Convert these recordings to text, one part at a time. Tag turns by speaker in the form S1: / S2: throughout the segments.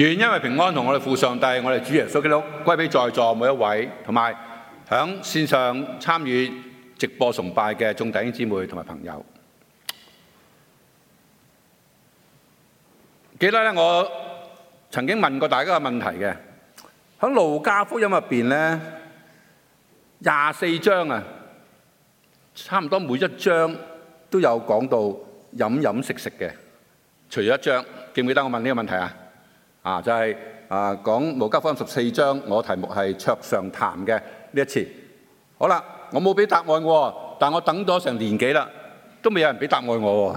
S1: 願因為平安同我哋父上帝，我哋主耶穌基督歸俾在座每一位，同埋響線上參與直播崇拜嘅眾弟兄姊妹同埋朋友。記得咧，我曾經問過大家個問題嘅，喺路加福音入邊咧24章啊，差唔多每一章都有講到飲飲食食嘅，除咗一章，記唔記得我問呢個問題啊？就係講路加福音14章，我題目係桌上談嘅呢一次。好啦，我冇俾答案喎，但我等咗成年幾啦，都未有人俾答案我喎。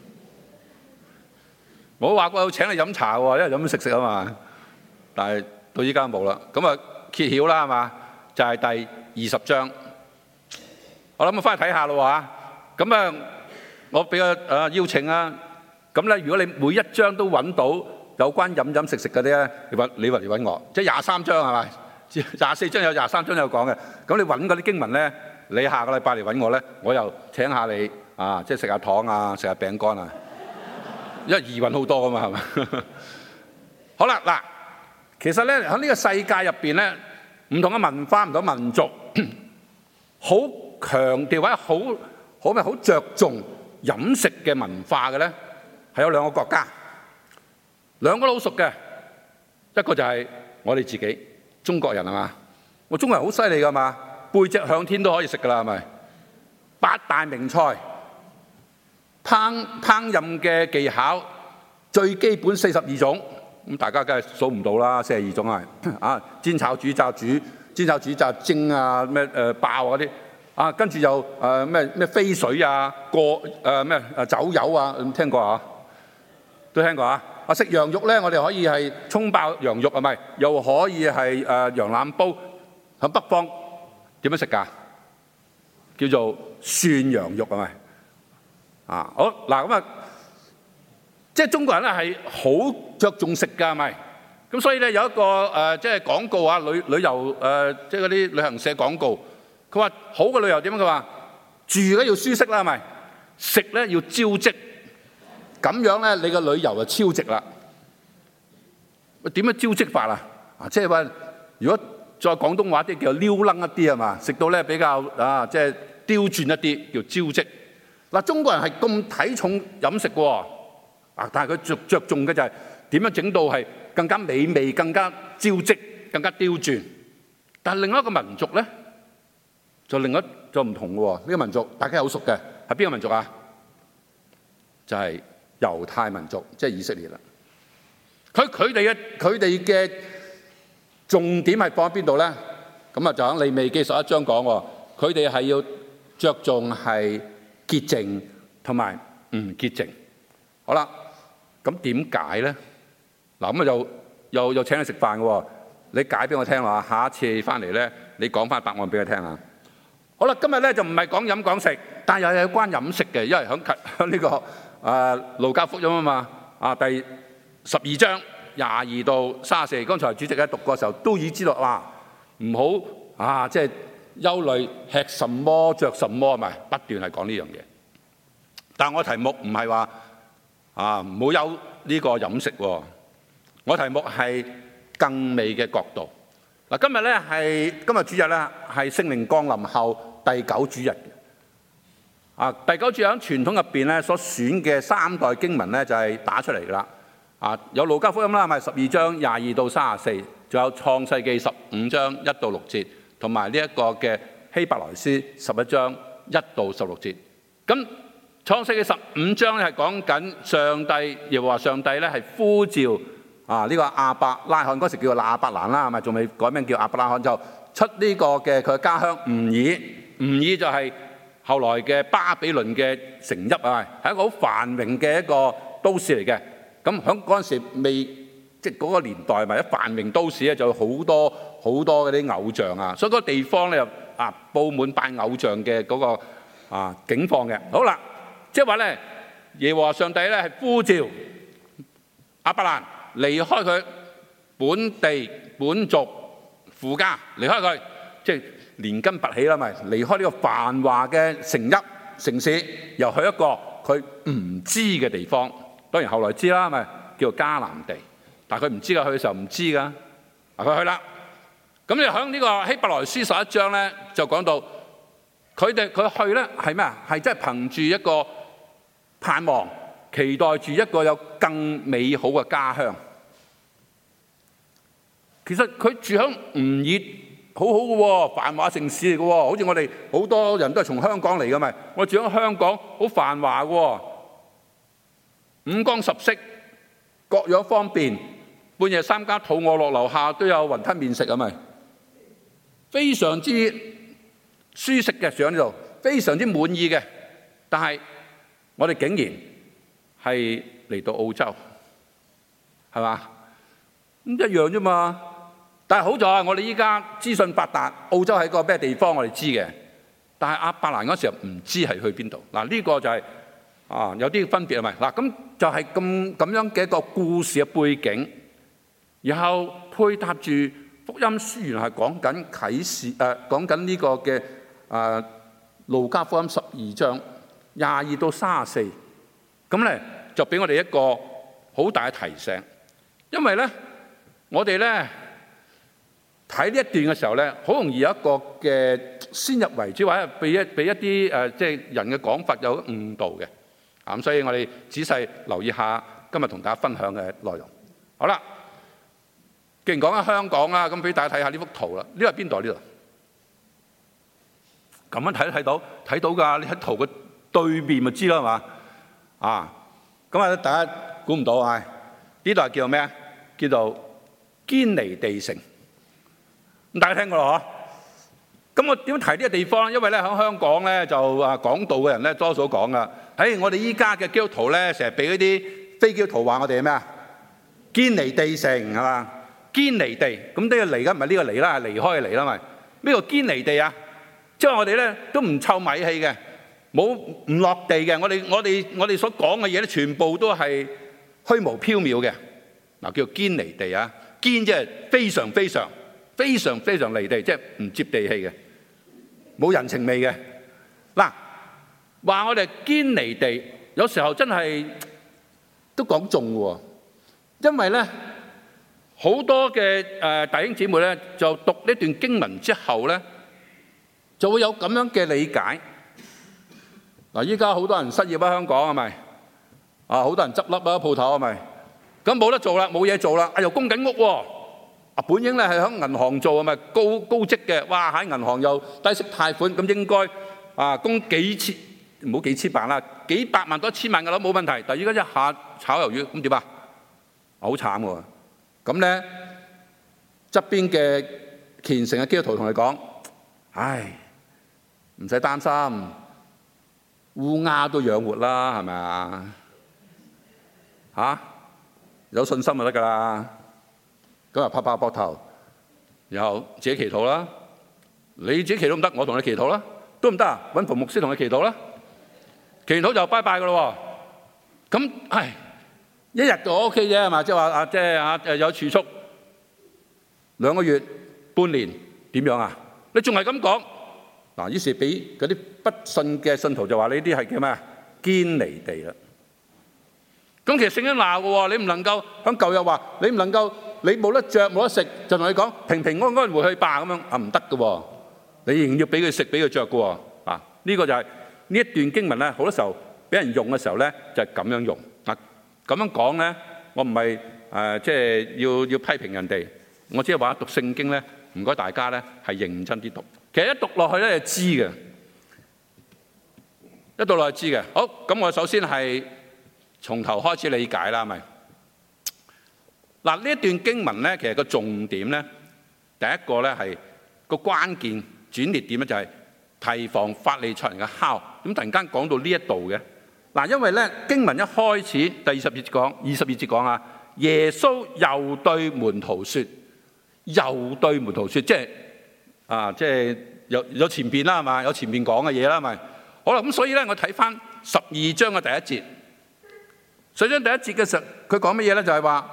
S1: 我話過要請你飲茶喎，因為飲食啊嘛，但係到依家冇啦。咁啊揭曉啦係嘛，就係第20章。我諗我翻去睇下咯喎。咁啊，我俾個邀請啊。咁咧，如果你每一章都揾到有關飲飲食食嗰啲咧，你揾我，即係23章係咪？24章有23章有講嘅。咁你揾嗰啲經文咧，你下個禮拜嚟揾我咧，我又請下你即係食下糖啊，食下餅乾啊，因為易揾好多噶嘛係咪？好啦嗱，其實咧喺呢個世界入邊咧，唔同嘅文化、唔同嘅民族，好強調或者好着重飲食嘅文化嘅咧，係有兩個國家。兩個都好熟嘅，一個就係我哋自己中國人係嘛？我中國人好犀利㗎嘛，背脊向天都可以食㗎啦係咪？8大名菜，烹飪嘅技巧最基本42種，咁大家梗係數唔到啦，42種係煎炒煮炸煮、煎炒煮炸蒸啊咩爆嗰啲跟住又咩飛水啊過咩走油啊，聽過啊？都聽過啊！食羊肉咧，我哋可以係葱爆羊肉係咪？又可以係羊腩煲。喺北方點樣食㗎？叫做涮羊肉係咪？好嗱咁即係中國人咧係好着重食㗎係咪？咁所以咧有一個即係廣告啊，旅遊即係嗰啲旅行社廣告，佢話好嘅旅遊點樣？佢話住咧要舒適啦係咪？食咧要招積。咁樣咧，你個旅遊就超值啦！點樣招積法啊？即係話，如果再廣東話啲叫撩楞一啲係嘛？食到咧比較即係刁鑽一啲，叫招積。嗱，中國人係咁睇重飲食喎，但係佢着重嘅就係點樣整到係更加美味、更加招積、更加刁鑽。但係另一個民族咧，就唔同嘅喎。呢個民族大家好熟嘅，係邊個民族啊？就係猶太民族，即係以色列啦。佢哋嘅重點係放喺邊度咧？咁就喺利未記11章講喎，佢哋係要着重係潔淨同埋唔潔淨。好啦，咁點解咧？嗱，咁啊又請你食飯嘅喎，你解俾我聽啦。下一次翻嚟咧，你講翻答案俾我聽啊。好啦，今日咧就唔係講飲講食，但係又有關飲食嘅，因為喺呢個路加福音啊嘛，第12章22到34，剛才主席喺讀嘅時候都已經知道，哇，唔好即係憂慮吃什麼着什麼，係咪不斷係講呢樣嘢？但我題目唔係話唔好憂呢個飲食喎，我題目係更美嘅國度。嗱，今日主日咧係聖靈降臨後第9主日。第9主日喺傳統入邊咧所選嘅3代經文咧就係打出嚟㗎啦。有路加福音啦，係咪12章22到34，仲有創世記15章1到6節，同埋呢一個嘅希伯來書11章1到16節。咁創世記15章咧係講緊上帝，又話上帝咧係呼召呢個亞伯拉罕，嗰時叫做亞伯蘭啦，係咪仲未改名叫亞伯拉罕，就出呢個嘅佢嘅家鄉吾爾。吾爾就係後來嘅巴比倫嘅城邑啊，係一個好繁榮嘅一個都市嚟嘅。咁喺嗰陣時未，即係嗰個年代，咪一繁榮都市咧，就好多嗰啲偶像啊，所以嗰個地方咧又佈滿拜偶像嘅嗰個景況嘅。好啦，即係話咧，耶和華上帝咧係呼召亞伯蘭離開佢本地本族父家，離開佢，即係連根拔起啦，咪離開呢個繁華嘅城市，又去一個佢唔知嘅地方。當然後來知啦，咪叫做迦南地。 但係佢唔知㗎，去嘅時候唔知㗎。佢去啦。咁你喺呢個希伯來書11章咧，就講到佢去咧係咩啊？係真係憑住一個盼望，期待住一個有更美好嘅家鄉。其實佢住喺吳爾好好嘅喎，繁華城市嚟嘅喎，好似我哋好多人都係從香港嚟嘅咪。我住喺香港好繁華嘅喎，五光十色，各樣方便，半夜三更肚餓落樓下都有雲吞麵食啊咪，非常之舒適嘅住喺呢度，非常之滿意嘅。但係我哋竟然係嚟到澳洲，係嘛？咁一樣啫嘛。但係好在我哋依家資訊發達，澳洲係個咩地方我哋知嘅。但係亞伯蘭嗰時候唔知係去邊度。嗱，呢個就係有啲分別係咪？嗱，咁就係咁樣嘅一個故事嘅背景，然後配搭住福音書，原來係講緊啟示講緊呢個嘅路加福音12章22到34。咁咧就俾我哋一個好大嘅提醒，因為咧我哋咧睇呢一段嘅時候咧，好容易有一個嘅先入為主，或者俾一啲即係人嘅講法有誤導嘅。咁所以我哋仔細留意下今日同大家分享嘅內容。好啦，既然講緊香港啦，咁俾大家睇下呢幅圖啦。呢個係邊度？呢度咁樣睇都睇到㗎。你喺圖嘅對面咪知啦，係嘛？咁啊，大家估唔到啊？呢度係叫做咩啊？叫做堅尼地城。咁大家聽過啦嗬？咁我點提呢個地方咧？因為咧喺香港咧就講道嘅人咧多數講噶。我哋依家嘅基督徒咧成日俾嗰啲非基督徒話我哋係咩啊？堅尼地城係嘛？堅尼地，咁呢個離嘅唔係呢個離啦，係離開嘅離啦咪？咩叫堅尼地啊？即係我哋咧都唔臭米氣嘅，唔落地嘅。我哋所講嘅嘢咧，全部都係虛無縹緲嘅。嗱，叫堅尼地啊，堅即係非常非常非常非常離地，即係唔接地氣嘅，冇人情味嘅。嗱，話我哋堅尼地，有時候真係都講中喎，因為咧好多嘅弟兄姊妹咧，就讀呢段經文之後咧，就會有咁樣嘅理解。嗱，依家好多人失業喺香港係咪？好多人執笠啊鋪頭係咪？咁冇得做啦，冇嘢做啦，又供緊屋喎。本應咧係喺銀行做係咪高職嘅？哇，喺銀行又低息貸款，咁應該供幾千，唔好幾千萬啦，幾百萬到1000萬嘅樓冇問題。但係而家一下炒魷魚，咁點啊？好慘喎！咁咧側邊嘅虔誠嘅基督徒同你講：唉，唔使擔心，烏鴉都養活啦，係咪啊？有信心就得㗎啦。咁啊，拍拍膊頭，然後自己祈禱啦。你自己祈禱唔得，我同你祈禱啦，都唔得啊！揾馮牧師同你祈禱啦。祈禱就拜拜㗎咯喎。咁一日就 OK 啫，係嘛？即係話即係有儲蓄2個月、半年點樣啊？你仲係咁講嗱？於是俾嗰啲不信嘅信徒就話：呢啲係叫咩？堅尼地啦。咁其實聖經鬧嘅喎，你唔能夠響舊約話你唔能夠。你冇得着冇得食，就同你講平平安安回去吧咁樣唔得嘅喎，你仍然要俾佢食俾佢着嘅喎。呢個就係呢一段經文咧，好多時候俾人用嘅時候咧就係咁樣用。咁樣講咧，我唔係即係要批評人哋，我只係話讀聖經咧，唔該大家咧係認真啲讀。其實一讀落去咧就知嘅，一讀落去知嘅。好，咁我首先係從頭開始理解啦，係咪？嗱，呢一段經文咧，其實個重點咧，第一個咧係個關鍵轉捩點咧，就係提防法利賽人嘅酵。咁突然間講到呢一度嘅嗱，因為咧經文一開始第22節講啊，耶穌又對門徒説，又對門徒説，即係即係有前邊啦，係嘛？有前邊講嘅嘢啦，係咪？好啦，咁所以咧，我睇翻12章嘅第一節。12章第一節嘅時候，佢講乜嘢咧？就係話。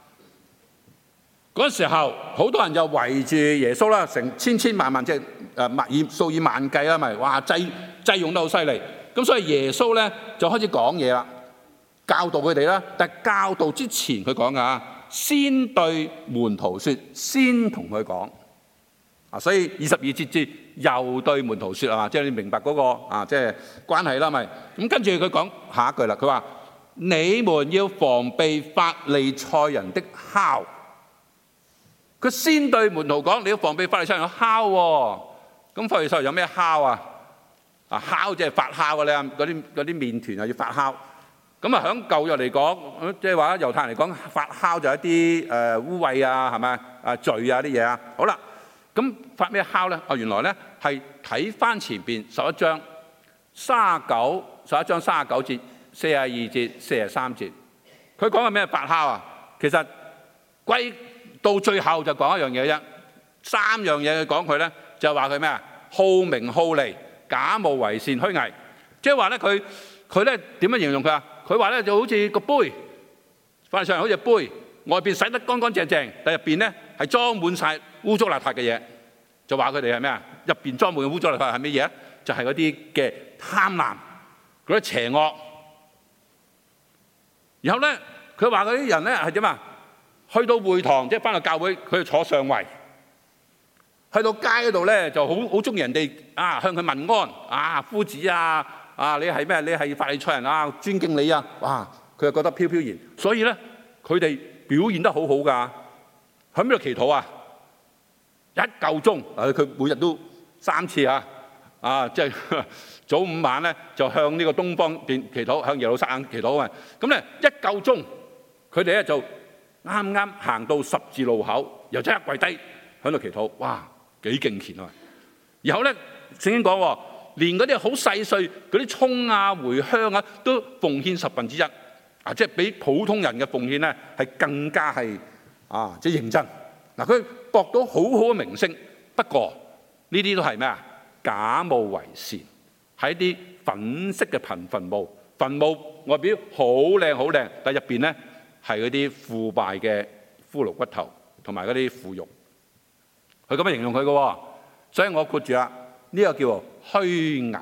S1: 嗰時候，好多人就圍住耶穌啦，成千萬，即係數以萬計啦，咪哇擠擁得好犀利。咁所以耶穌咧就開始講嘢啦，教導佢哋啦。但係教導之前佢講㗎先對門徒說，先同佢講。所以22節至又對門徒說啊，即係你明白嗰個即係關係啦，咪咁跟住佢講下一句啦，佢話你們要防備法利賽人的酵。佢先對門徒講，你要防備法利賽人嘅酵喎。咁法利賽人有咩酵啊？酵即係發酵嘅，你嗰啲麵團啊要發酵。咁啊喺舊約嚟講，即係話猶太人嚟講，發酵就一啲污穢啊，係咪罪啊啲嘢啊。好啦。咁發咩酵咧？原來咧係睇翻前邊11章39節、42節、43節，佢講嘅咩發酵啊？其實歸到最後就講一樣嘢啫，3樣嘢佢講佢咧，就話佢咩啊？好名好利、假冒為善、虛偽。即係話咧，佢咧點樣形容佢啊？佢話咧就好似個杯，法利賽人好似杯，外邊洗得乾乾淨淨，但入邊咧係裝滿晒污糟邋遢嘅嘢，就話佢哋係咩啊？入邊裝滿嘅污糟邋遢係咩嘢？就係嗰啲嘅貪婪、嗰啲邪惡。然後咧，佢話嗰啲人咧係點啊？去到會堂，即係翻到教會，佢坐上位；去到街嗰度咧，就好中意人哋向佢問安夫子你係咩？你係法利賽人啊，尊敬你啊！哇，佢就覺得飄飄然。所以咧，佢哋表現得好好㗎。喺邊度祈禱啊？一夠鐘，佢每日都3次即係早午晚咧就向呢個東方邊祈禱，向耶路撒冷祈禱啊！咁咧一夠鐘，佢哋咧就啱啱行到十字路口，又即刻跪低喺度祈禱。哇，幾敬虔啊！然後咧聖經講，連嗰啲好細碎嗰啲葱啊、茴香啊，都奉獻1/10即係比普通人嘅奉獻咧係更加係即係認真。佢博到好好嘅名聲，不過呢啲都係咩啊？假冒為善，係一啲粉飾嘅墳墓。墳墓外表好靚好靚，但入邊咧係嗰啲腐敗嘅骷髏骨頭同埋嗰啲腐肉。佢咁樣形容佢嘅，所以我括住啦，呢個叫做虛偽。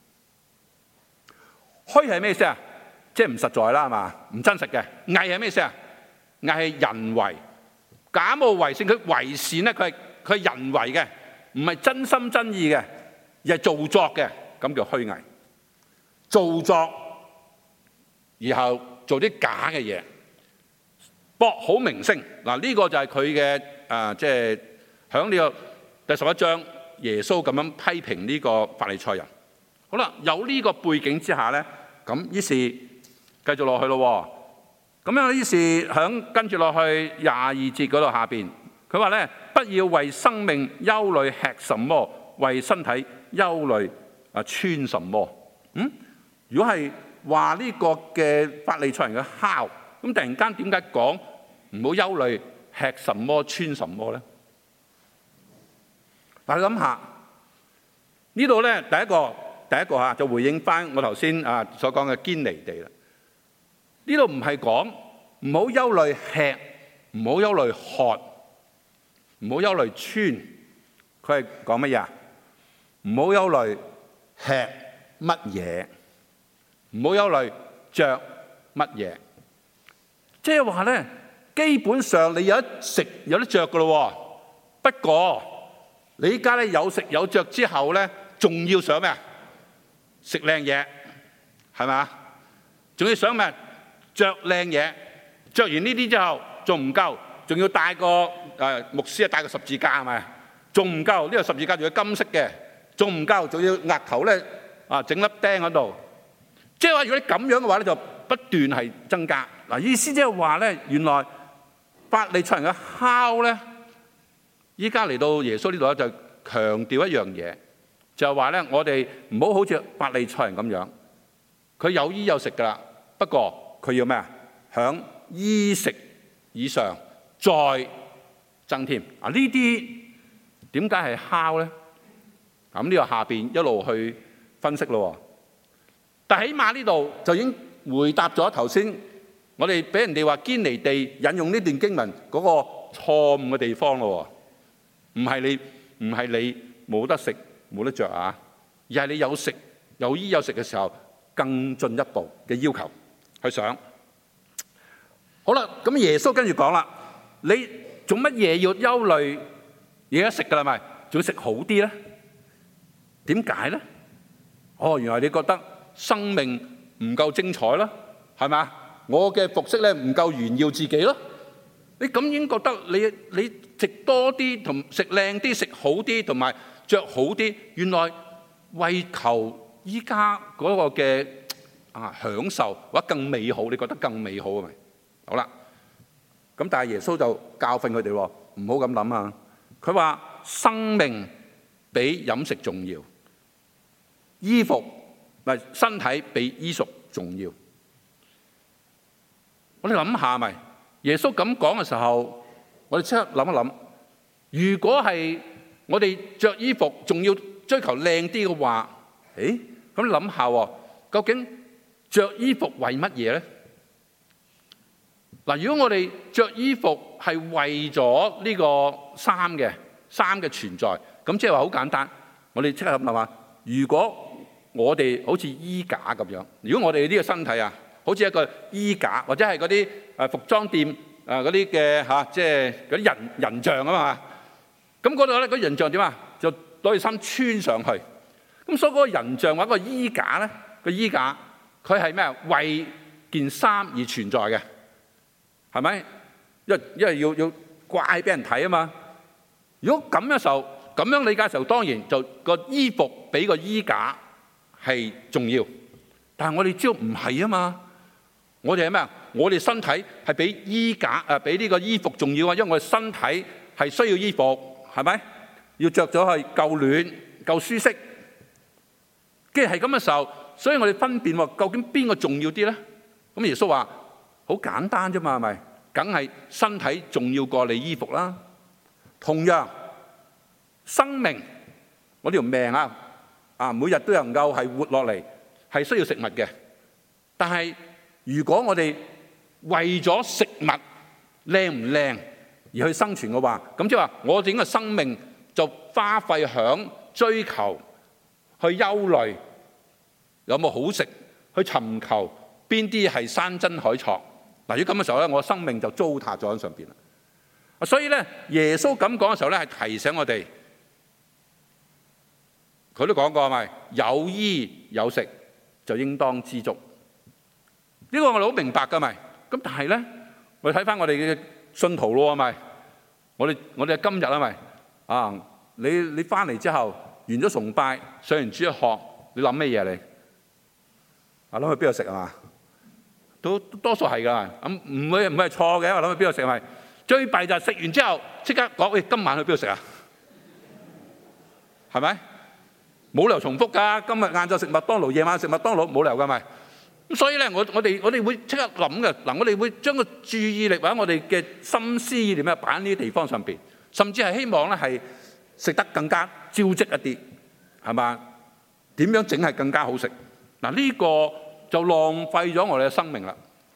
S1: 虛係咩意思啊？即係唔實在啦，係嘛？唔真實嘅。偽係咩意思啊？偽係人為。假冒為善，佢為善咧，佢係人為嘅，唔係真心真意嘅，而係造作嘅，咁叫虛偽。造作，然後做啲假嘅嘢，博好名聲。呢個就係佢嘅即係響呢個第11章，耶穌咁樣批評呢個法利賽人。好啦，有呢個背景之下咧，咁於是繼續落去咯。咁樣於是響跟住落去22節嗰度下邊，佢話咧，不要為生命憂慮吃什麼，為身體憂慮穿什麼。如果係話呢個嘅法利賽人嘅酵，咁突然間點解講唔好憂慮吃什麼穿什麼咧？但係諗下呢度咧，第一個就回應翻我頭先所講嘅堅離地啦。呢度唔係講唔好憂慮吃，唔好憂慮喝，唔好憂慮穿，佢係講乜嘢啊？唔好憂慮吃乜嘢，唔好憂慮着乜嘢。即係話咧，基本上你有得食有得着噶咯。不過你依家咧有食有着之後咧，仲要想咩啊？食靚嘢，係咪？仲要想咩？着靚嘢，着完呢啲之後仲唔夠，仲要帶個牧師帶個十字架，係咪？仲唔夠，呢個十字架仲要金色嘅，仲唔夠，仲要額頭咧整粒釘喺度。即係話如果你咁樣嘅話咧，就不斷係增加。意思即係話咧，原來法利賽人嘅酵咧，依家嚟到耶穌呢度咧，就強調一樣嘢，就係話咧，我哋唔好好似法利賽人咁樣，佢有衣有食噶啦，不過佢要咩啊？響衣食以上再增添。呢啲點解係酵咧？咁呢個下邊一路去分析咯。但起碼呢度就已經回答咗頭先我哋俾人哋話堅離地引用呢段經文嗰個錯誤嘅地方咯。唔係你冇得食冇得着啊，而係你有食有衣有食嘅時候，更進一步嘅要求去想。好啦，咁耶穌跟住講啦， 你做乜嘢要憂慮嘢一食㗎啦？咪仲要食好啲咧？點解咧？原來你覺得生命唔夠精彩啦，係咪？我嘅服飾咧唔夠炫耀自己咯。你咁已經覺得你食多啲同食靚啲、食好啲同埋着好啲，原來為求依家嗰個嘅享受或者更美好，你覺得更美好係咪？好啦，咁但係耶穌就教訓佢哋喎，唔好咁諗啊！佢話生命比飲食重要，衣服唔係身體比衣服重要。我哋諗下咪？耶穌咁講嘅時候，我哋即刻諗一諗，如果係我哋着衣服仲要追求靚啲嘅話，咁諗下喎，究竟着衣服為乜嘢咧？嗱，如果我哋着衣服係為咗呢個衫嘅存在，咁即係話好簡單，我哋即刻諗下，如果我哋好似衣架咁樣，如果我哋呢個身體啊，好似一個衣架，或者係嗰啲服裝店嗰啲嘅即係嗰啲人像啊嘛，咁嗰度咧嗰人像點啊？就攞件衫穿上去，咁所以嗰個人像或者個衣架咧，個衣架佢係咩啊？為件衫而存在嘅，係咪？因為要怪俾人睇啊嘛。如果咁嘅時候，咁樣理解嘅時候，當然就個衣服比個衣架係重要，但係我哋知道唔係啊嘛。我哋係咩啊？我哋身體係比衣架比呢個衣服重要啊，因為我哋身體係需要衣服，係咪？要着咗去夠暖、夠舒適。既然係咁嘅時候，所以我哋分辨究竟邊個重要啲咧？咁耶穌話好簡單啫嘛，係咪？梗係身體重要過你衣服啦。同樣，生命我條命每日都能夠係活落嚟，係需要食物嘅。但係如果我哋為咗食物靚唔靚而去生存嘅話，咁即係話我整個生命就花費響追求、去憂慮有冇好食，去尋求邊啲係山珍海錯。嗱，如果咁嘅時候咧，我生命就糟蹋咗喺上邊啦。所以咧，耶穌咁講嘅時候咧，係提醒我哋，佢都講過係咪？有衣有食就應當知足。呢個我哋好明白㗎咪？咁但係咧，我哋睇翻我哋嘅信徒咯，係咪？我哋嘅今日係咪？你翻嚟之後完咗崇拜，上完主日學，你諗咩嘢你？諗去邊度食係嘛？都多數係㗎，咁唔會係錯嘅。我諗去邊度食係咪？最弊就係食完之後即刻講，喂，今晚去邊度食啊？係咪？冇理由重複㗎。今日晏晝食麥當勞，夜晚食麥當勞，冇理由㗎咪？咁所以咧，我哋會即刻諗嘅。嗱，我哋會將個注意力或者我哋嘅心思意念擺喺呢啲地方上邊，甚至係希望咧係食得更加招積一啲，係嘛？點樣整係更加好食？嗱，呢個就浪費咗我哋嘅生命啦。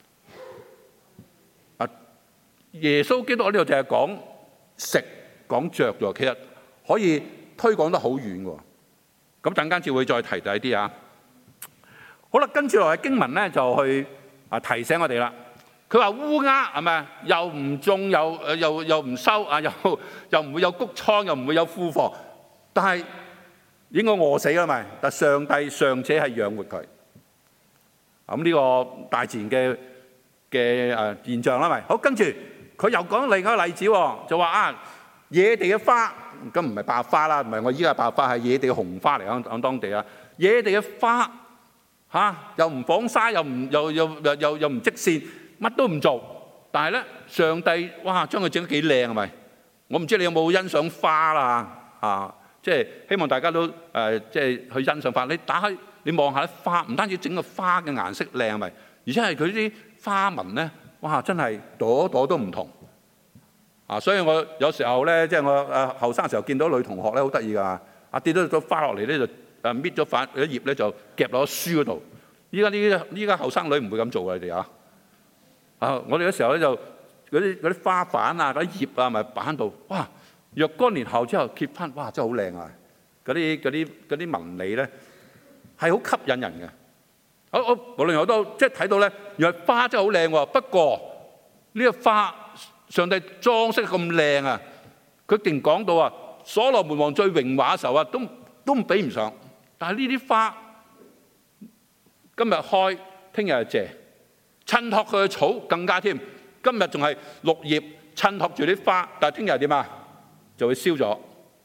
S1: 耶穌基督喺呢度就係講食講着咗，其實可以推廣得好遠喎。咁陣間至會再提第一啲啊。好啦，跟住落嚟經文咧就去提醒我哋啦。佢話烏鴉係咪又唔種又唔收啊，又唔會有谷倉，又唔會有庫房，但係應該餓死啦咪？但上帝尚且係養活佢。咁呢個大自然嘅現象啦咪。好，跟住佢又講另一個例子喎，就話野地嘅花，咁唔係百合花啦，唔係我依家百合花，係野地嘅紅花嚟喺當地啊。野地嘅花又唔紡紗，又唔織線，乜都唔做。但係咧，上帝將佢整得幾靚係咪？我唔知你有冇欣賞花啦即係希望大家都即係去欣賞花。你打開你望下啲花，唔單止整個花嘅顏色靚係咪？而且係佢啲花紋咧，真係朵朵都唔同所以我有時候咧，即係我後生時候見到女同學咧，好得意㗎，跌咗個花落嚟咧就搣咗塊一葉咧就夾落書嗰度。依家後生女唔會咁做㗎，你哋我哋嗰時候咧就嗰啲花瓣嗰啲葉咪擺喺度。若干年後之後揭翻，真係好靚啊！嗰啲紋理咧係好吸引人嘅。無論我都即係睇到咧，原來花真係好靚喎。不過呢個花上帝裝飾咁靚啊，佢竟然講到啊，所羅門王最榮華嘅時候啊，都比唔上。但係呢啲花今日開，聽日就謝，襯托佢嘅草更加添。今日仲係綠葉襯托住啲花，但係聽日點啊？就會燒咗，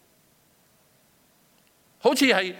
S1: 好似係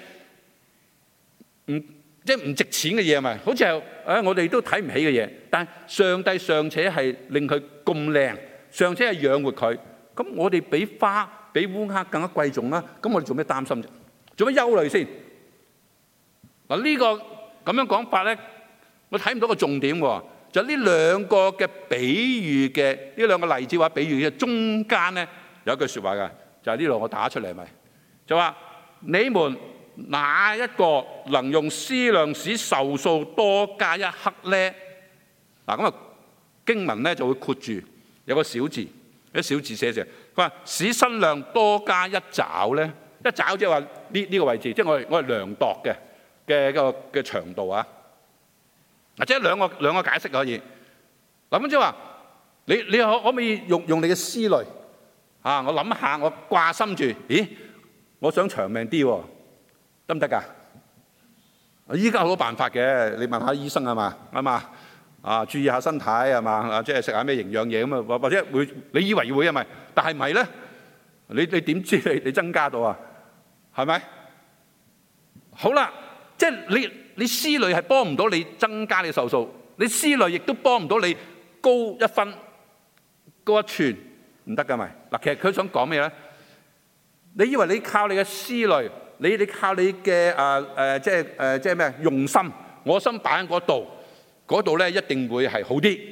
S1: 即係唔值錢嘅嘢咪？好似係我哋都睇唔起嘅嘢。但係上帝尚且係令佢咁靚，尚且係養活佢，咁我哋比花比烏鴉更加貴重啦。咁我哋做咩擔心啫？做咩憂慮先？嗱，呢個咁樣講法咧，我睇唔到個重點喎。就呢兩個嘅比喻嘅呢兩個例子或者比喻嘅中間咧，有一句説話嘅，就係呢度我打出嚟咪，就話你們哪一個能用思量使壽數多加一刻咧？嗱，咁啊經文咧就會括住有個小字，有小字寫住，佢話使身量多加一肘咧，一肘即係話呢個位置，即係我係量度嘅長度啊。或者兩個解釋可以。嗱，咁即係話你可唔可以用你嘅思慮啊？我諗下，我掛心住，咦？我想長命啲喎，得唔得㗎？依家好多辦法嘅，你問下醫生係嘛？啱嘛？啊，注意下身體係嘛？啊，即係食下咩營養嘢咁啊？或者會你以為會係咪？但係唔係咧？你點知你增加到啊？係咪？好啦，即係你思慮係幫唔到你增加你壽數，你思慮亦都幫唔到你高一分、高一寸，唔得㗎咪？嗱，其實佢想講咩咧？你以為你靠你嘅思慮，你靠你嘅即係咩用心，我心擺喺嗰度咧，一定會係好啲。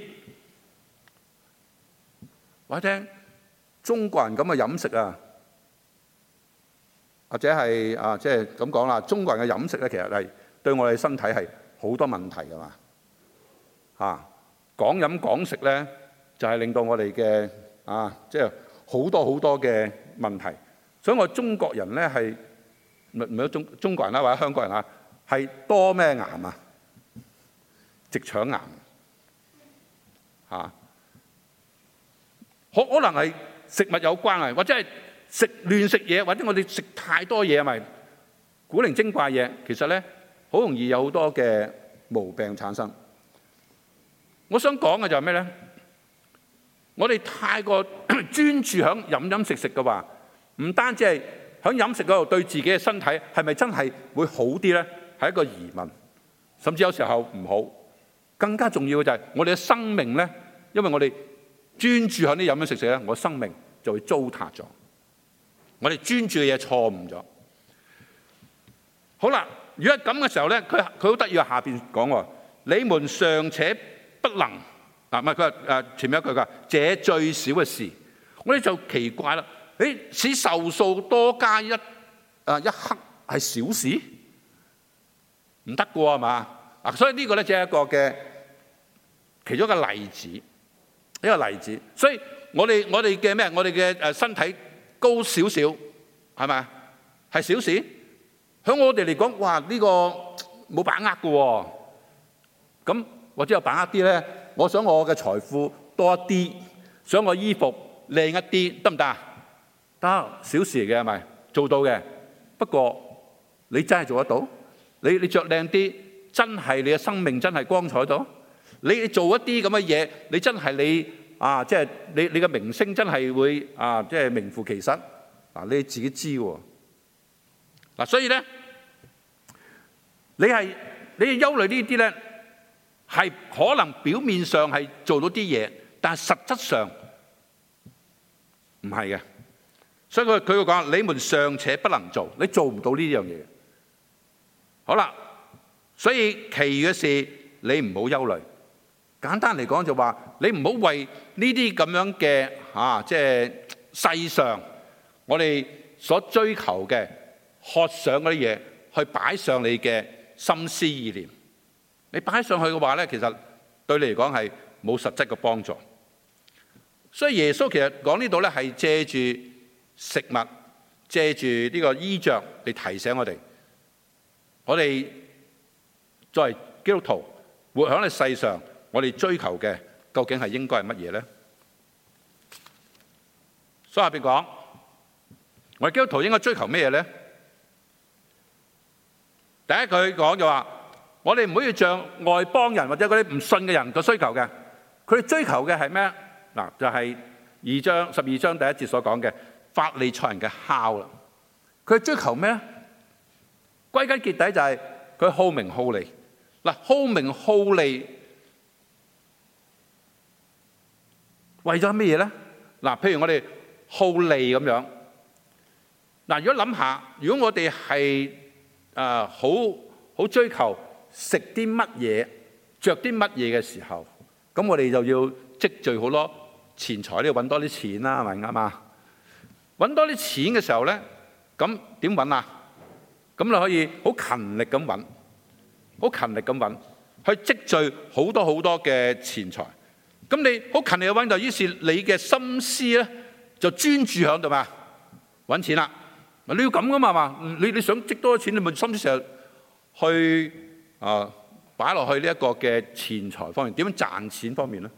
S1: 我聽中國人咁嘅飲食啊，或者係即係咁講啦，中國人嘅飲食咧，其實係對我哋身體係好多問題㗎嘛。講飲講食咧，就係令到我哋嘅即係好多嘅問題。所以我中國人咧係唔係中國人啦，或者香港人啊，係多咩癌啊？直腸癌可能係食物有關啊，或者係亂食嘢，或者我哋食太多嘢咪古靈精怪嘢，其實咧好容易有好多嘅毛病產生。我想講嘅就係咩咧？我哋太過專注喺飲食嘅話，唔單止係喺飲食嗰度對自己嘅身體係咪真係會好啲咧？係一個疑問，甚至有時候唔好。更加重要嘅就係我哋嘅生命咧，因為我哋專注喺啲飲食咧，我生命就會糟蹋咗。我哋專注嘅嘢錯誤咗。好啦，如果咁嘅時候咧，佢好得意啊！下邊講喎，你們尚且不能唔係佢話前面一句㗎，這最小嘅事，我哋就奇怪啦。使壽數多加一刻係小事，唔得嘅喎係嘛？所以呢個咧只係一個嘅其中一個例子，所以我哋嘅咩？我哋嘅身體高少少係咪？係小事，喺我哋嚟講，哇！呢個冇把握嘅喎。咁或者有把握啲咧，我想我嘅財富多一啲，想我衣服靚一啲，得唔得啊？得，小事嚟嘅係咪？做到嘅。不過你真係做得到？你着靚啲，真係你嘅生命真係光彩到？你做一啲咁嘅嘢，你真係即係你嘅名聲真係會即係名副其實。你自己知喎。所以咧，你憂慮呢啲咧，係可能表面上係做到啲嘢，但係實質上唔係嘅。所以佢會講：你們尚且不能做，你做唔到呢樣嘢。好啦，所以其餘嘅事你唔好憂慮。簡單嚟講就話，你唔好為呢啲咁樣嘅即係世上我哋所追求嘅渴想嗰啲嘢，去擺上你嘅心思意念。你擺上去嘅話咧，其實對你嚟講係冇實質嘅幫助。所以耶穌其實講呢度咧，係借住食物，借住呢個衣着嚟提醒我哋。我哋作為基督徒活喺呢世上，我哋追求嘅究竟係應該係乜嘢咧？ 所以下邊講，我哋基督徒應該追求咩嘢咧？第一句講就話，我哋唔可以像外邦人或者嗰啲唔信嘅人所追求嘅。佢哋追求嘅係咩？嗱，就係12章第一節所講嘅法利賽人嘅酵啦。佢追求咩？歸根結底就係佢好名好利。嗱，好名好利為咗咩嘢咧？嗱，譬如我哋好利咁樣。嗱，如果諗下，如果我哋係好追求食啲乜嘢、着啲乜嘢嘅時候，咁我哋就要積聚好多錢財，呢度揾多啲錢啦，係咪啱啊？揾多啲錢嘅時候咧，咁點揾啊？咁你可以好勤力咁揾，好勤力咁揾，去積聚好多好多嘅錢財。咁你好勤力嘅揾，就於是你嘅心思咧就專注喺度嘛，揾錢啦。你要咁噶嘛？你想積多啲錢，你咪心思成日去擺落去呢一個嘅錢財方面，點樣賺錢方面咧？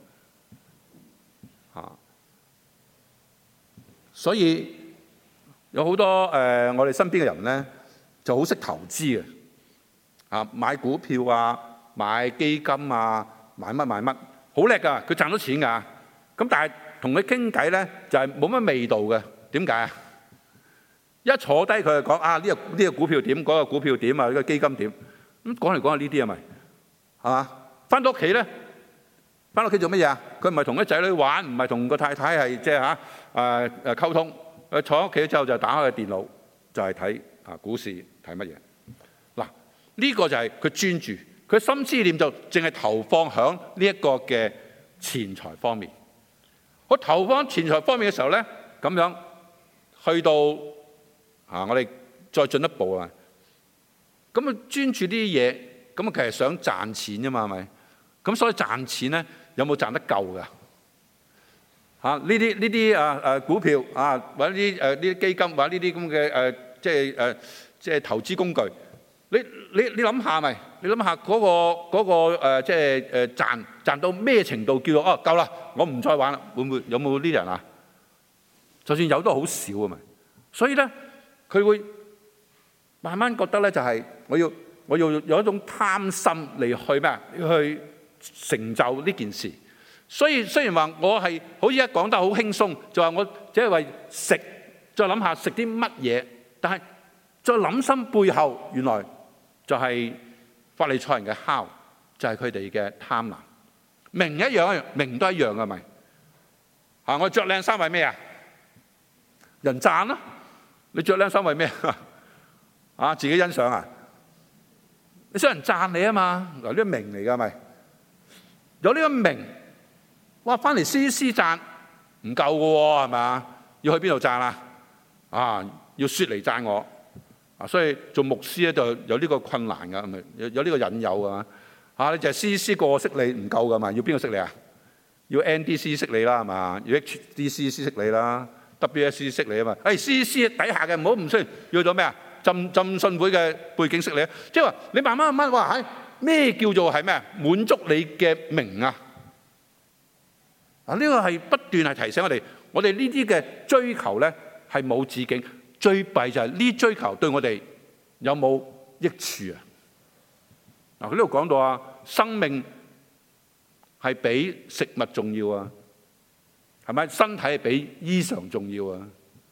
S1: 所以有好多我哋身邊嘅人咧，就好識投資嘅，買股票啊，買基金啊，買乜，好叻噶，佢賺到錢噶。咁但係同佢傾偈咧，就係冇乜味道嘅。點解啊？一坐低佢就講呢個股票點，嗰個股票點啊，呢個基金點，咁講嚟講去呢啲係咪？係嘛？翻到屋企咧，翻到屋企做乜嘢啊？佢唔係同啲仔女玩，唔係同個太太係即係溝通。佢坐喺屋企之後就打開個電腦，就係睇股市睇乜嘢。嗱，呢個就係佢專注，佢心思念就淨係投放響呢一個嘅錢財方面。我投放錢財方面嘅時候咧，咁樣去到我哋再進一步啊，咁啊專注啲嘢，咁啊其實想賺錢啫嘛，係咪？咁所以賺錢咧，有冇賺得夠㗎？呢啲股票或者呢啲基金或者呢啲咁嘅即係投資工具，你諗下咪？你諗下嗰個即係賺到咩程度叫做夠啦，我唔再玩啦？會唔會有冇呢啲人啊？就算有都好少啊咪。所以咧，佢會慢慢覺得咧，就係我要有一種貪心嚟去咩？去成就呢件事。所以雖然話我係好似一講得好輕鬆，就話我只係為食，再諗下食啲乜嘢，但係再諗深背後，原來就係法利賽人嘅酵，就係佢哋嘅貪婪。名一樣，名都一樣嘅咪？我着靚衫為咩啊？人讚啦！你着靚衫為咩啊？自己欣賞啊？你想人讚你啊嘛？嗱，呢個名嚟㗎咪？有呢個名。哇！翻嚟詩讚唔夠嘅喎，係咪？要去邊度讚啊？要雪嚟讚我所以做牧師咧就有呢個困難㗎，係咪？有呢個引誘㗎你就係詩個識你唔夠㗎嘛？要邊個識你啊？要 NDC 識你啦，係嘛？要 HDC 識你啦 ，WSC 識你啊嘛？詩底下嘅唔需要做咩啊？浸信會嘅背景識你，即係話你慢慢話咩叫做係咩？滿足你嘅名啊！呢個係不斷係提醒我哋呢啲嘅追求咧係冇止境，最弊就係呢追求對我哋有冇益處啊？佢呢度講到生命係比食物重要啊，係咪？身體係比衣裳重要啊？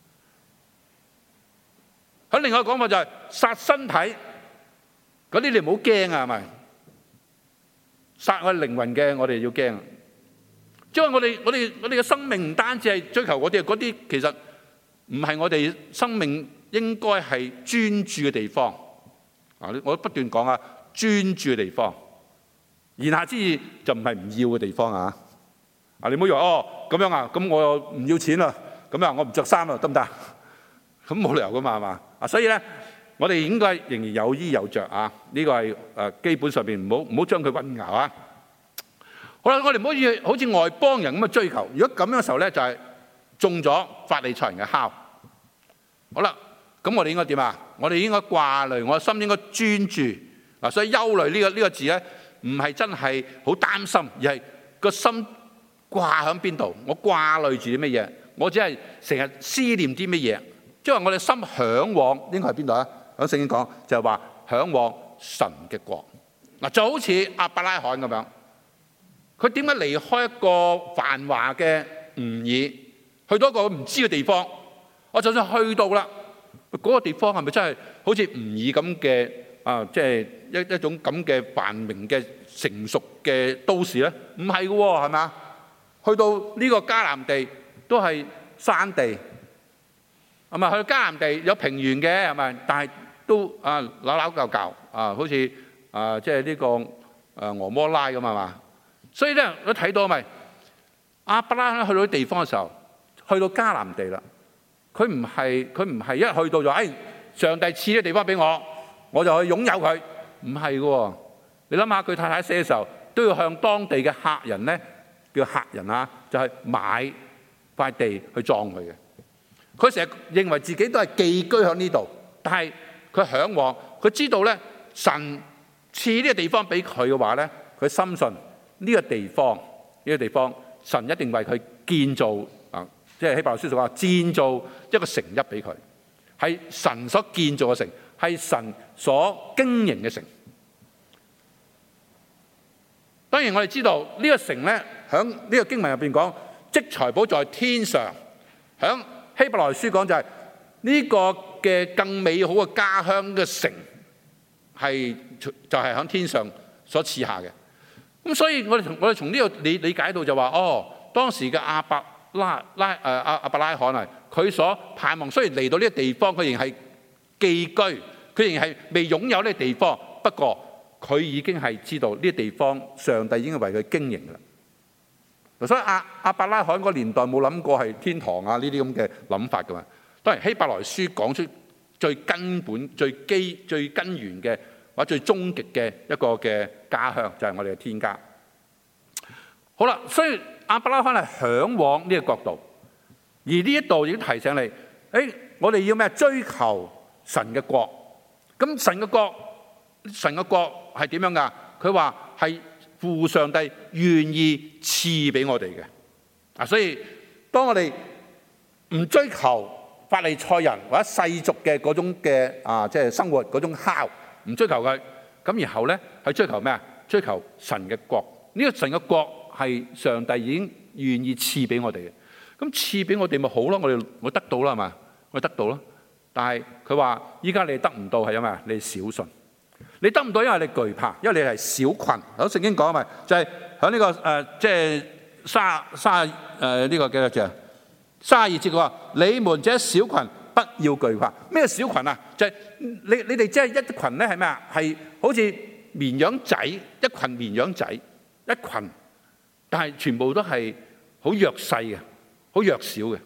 S1: 喺另外一個講法就係殺身體嗰啲你唔好驚啊，係咪？殺我靈魂嘅我哋要驚。即係我哋嘅生命唔單止係追求嗰啲其實唔係我哋生命應該係專注嘅地方。我不斷講專注嘅地方，言下之意就唔係唔要嘅地方啊！你唔好以為咁樣咁我又唔要錢啦，咁我唔着衫啦，得唔得？咁冇理由噶嘛，係嘛？所以咧，我哋應該仍然有衣有着啊！呢個係基本上邊唔好將佢混淆啊！好啦，我哋唔可以好似外邦人咁嘅追求。如果咁樣嘅時候咧，就係中咗法利賽人嘅酵。好啦，咁我哋應該點啊？我哋應該掛慮，我心應該專注。所以憂慮呢個字咧，唔係真係好擔心，而係個心掛喺邊度？我掛慮住啲乜嘢？ 我只係成日思念啲乜嘢，即係話我哋心嚮往，應該係邊度啊？喺聖經講就係話嚮往神嘅國。嗱，就好似亞伯拉罕咁樣，佢點解離開一個繁華嘅吾爾，去到一個唔知嘅地方？我就算去到啦，嗰個地方係咪真係好似吾爾咁嘅即係一種咁嘅繁榮嘅成熟嘅都市咧？唔係嘅喎，係咪啊？去到呢個迦南地都係山地，係咪？去到迦南地有平原嘅，係咪？但係都扭舊舊好似即係呢個俄摩拉咁係嘛？所以咧，我睇到咪亞伯拉罕去到啲地方嘅時候，去到迦南地啦。佢唔係一去到就上帝賜啲地方俾我就去擁有佢，唔係嘅。你諗下佢太太死嘅時候，都要向當地嘅客人咧，叫客人啊，就係買塊地去葬佢嘅。佢成日認為自己都係寄居喺呢度，但係佢嚮往，佢知道咧神賜呢個地方俾佢嘅話咧，佢深信呢個地方神一定為佢建造即係希伯來書所話建造一個城邑俾佢，係神所建造嘅城，係神所經營嘅城。當然我哋知道呢個城咧，喺呢個經文入邊講積財寶在天上，喺希伯來書講就係呢個嘅更美好嘅家鄉嘅城係就係喺天上所賜下嘅。咁所以我哋從呢度理解到就話當時嘅亞伯拉罕啊，佢所盼望雖然嚟到呢個地方，佢仍係寄居，佢仍係未擁有呢個地方，不過佢已經係知道呢個地方上帝已經為佢經營啦。所以亞伯拉罕嗰個年代冇諗過係天堂啊呢啲咁嘅諗法噶嘛。當然希伯來書講出最根本、最根源嘅或者最終極嘅一個嘅家鄉，就係我哋嘅天家。好啦，所以亞伯拉罕係嚮往呢個國度，而呢一度已經提醒你，我哋要咩？追求神嘅國。咁神嘅國係點樣噶？佢話係父上帝願意賜俾我哋嘅。所以當我哋唔追求法利賽人或者世俗嘅嗰種嘅即係生活嗰種孝，唔追求佢，咁然後咧係追求咩啊？追求神嘅國。呢個神嘅國係上帝已經願意賜俾我哋嘅。咁賜俾我哋咪好咯？我得到啦，係嘛？我得到咯。但係佢話依家你得唔到係因為你小信，你得唔到因為你懼怕，因為你係小群。喺聖經講咪就係喺呢個即係呢個幾多字32節，佢話你們這小群不要懼怕。咩小群啊？就係你哋即係一群咧係咩啊？係好似綿羊仔，一群綿羊仔，一群，但係全部都係好弱勢嘅，好弱小嘅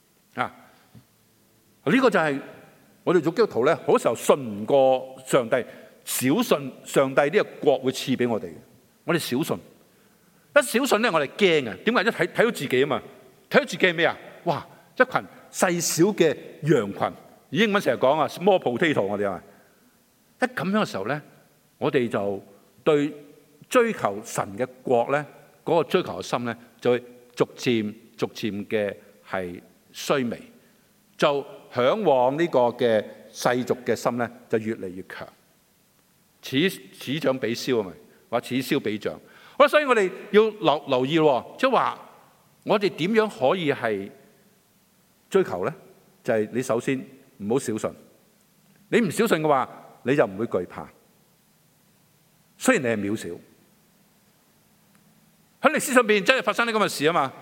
S1: 呢個就係我哋做基督徒咧，好多時候信唔過上帝，小信上帝呢個國會賜俾我哋嘅。我哋小信，一小信咧，我哋驚啊！點解？一睇到自己啊嘛，睇到自己係咩啊？哇！一群細小嘅羊群，英文成日講small potato，我哋話一咁樣嘅時候咧，我哋就對追求神嘅國咧，嗰個追求嘅心咧，就會逐漸嘅係衰微，就嚮往呢個嘅世俗嘅心咧，就越嚟越強。此長彼消啊嘛，或者此消彼長。好啦，所以我哋要留意咯，即係話我哋點樣可以係追求咧？就係你首先唔好小信，你唔小信嘅話，你就唔會懼怕。雖然你係渺小，喺歷史上邊真係發生啲咁嘅事啊嘛。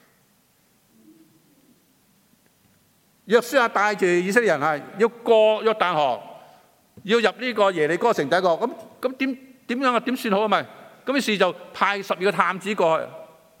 S1: 約書亞帶住以色列人係要過約旦河，要入呢個耶利哥城第一個，咁點樣啊？點算好啊？咪咁於是就派12個探子過去。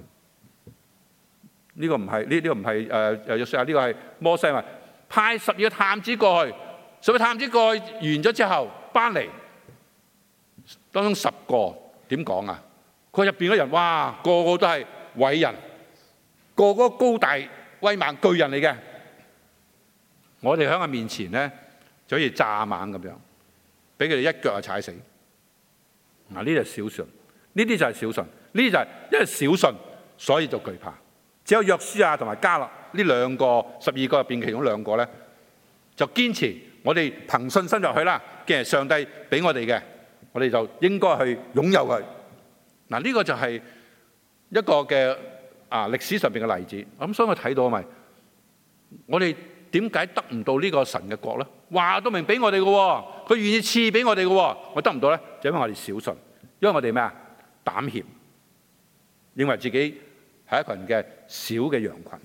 S1: 呢個唔係約書亞，呢個係摩西嘛？派12個探子過去，10個探子過去完咗之後翻嚟，當中10個點講啊？佢入邊嘅人，哇，個個都係偉人，個個高大威猛巨人嚟嘅。我哋喺佢面前咧，就好似蚱蜢咁樣，俾佢哋一腳就踩死。嗱，呢啲係小信，呢啲就係小信，呢啲就係因為小信，所以就懼怕。只有約書亞同埋迦勒呢兩個12個入邊其中兩個咧，就堅持我哋憑信心入去啦，既然上帝俾我哋嘅，我哋就應該去擁有佢。嗱，呢個就係一個嘅歷史上邊嘅例子。咁所以我睇到咪，我哋點解得唔到呢個神嘅國咧？話都明俾我哋嘅喎，佢願意賜俾我哋嘅喎，我得唔到咧？就因為我哋小信，因為我哋咩啊？膽怯，認為自己係一群嘅小嘅羊群。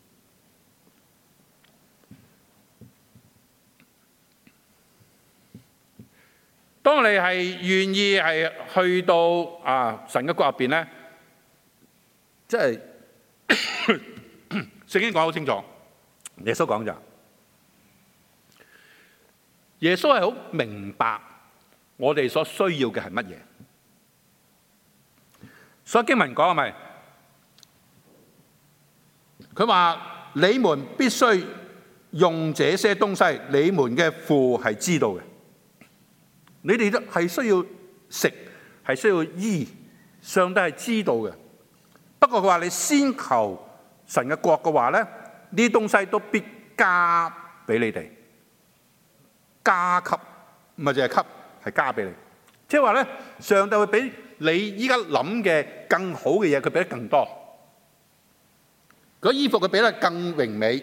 S1: 當你係願意係去到神嘅國入邊咧，即係聖經講好清楚，耶穌講就，耶穌係好明白我哋所需要嘅係乜嘢。所以經文講係咪？佢話你們必須用這些東西，你們嘅父係知道嘅。你哋都係需要食，係需要醫，上帝係知道嘅。不過佢話你先求神嘅國嘅話咧，呢啲東西都必加俾你哋，加給，唔係淨係給，係加俾你。即係話咧，上帝會俾你依家諗嘅更好嘅嘢，佢俾得更多。嗰衣服佢俾得更榮美。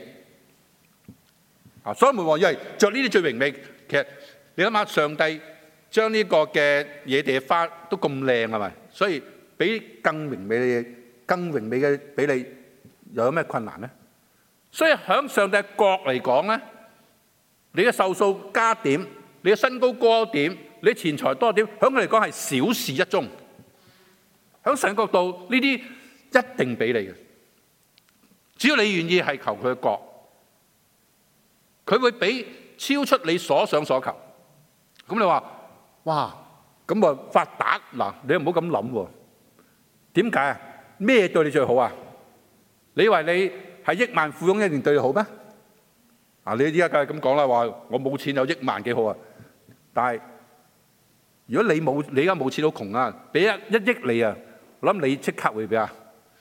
S1: 所以門王以為着呢啲最榮美，其實你諗下，上帝將呢個嘅野地花都咁靚係咪？所以俾更榮美嘅嘢，更榮美嘅俾你，又有咩困難咧？所以喺上帝國嚟講咧，你嘅壽數加點，你嘅身高高點，你嘅錢財多點，喺佢嚟講係小事一宗。喺神國度呢啲一定俾你嘅，只要你願意係求佢嘅國，佢會俾超出你所想所求。咁你話哇，咁啊發達嗱，你唔好咁諗喎。點解啊？咩對你最好啊？你以為你係億萬富翁一定對你好咩？你依家梗係咁講啦，話我冇錢有億萬幾好啊！但係如果你而家冇錢好窮啊，俾一億你啊，我諗你即刻會俾啊，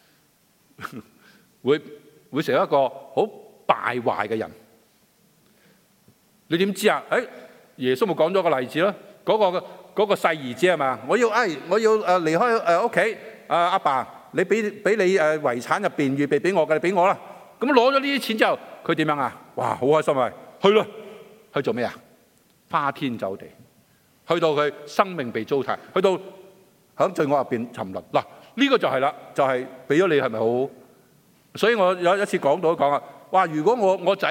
S1: 會成一個好敗壞嘅人。你點知啊？耶穌咪講咗個例子咯，嗰個細兒子係嘛？我要離開屋企，阿爸，你俾你遺產入邊預備俾我嘅，你俾我啦。咁攞咗呢啲錢之後，佢點樣啊？哇，好開心啊！去咯，去做咩啊？花天酒地，去到佢生命被糟蹋，去到喺罪惡入邊沉淪。嗱，呢個就係啦，就係俾咗你係咪好？所以我有一次講啊，哇！如果我仔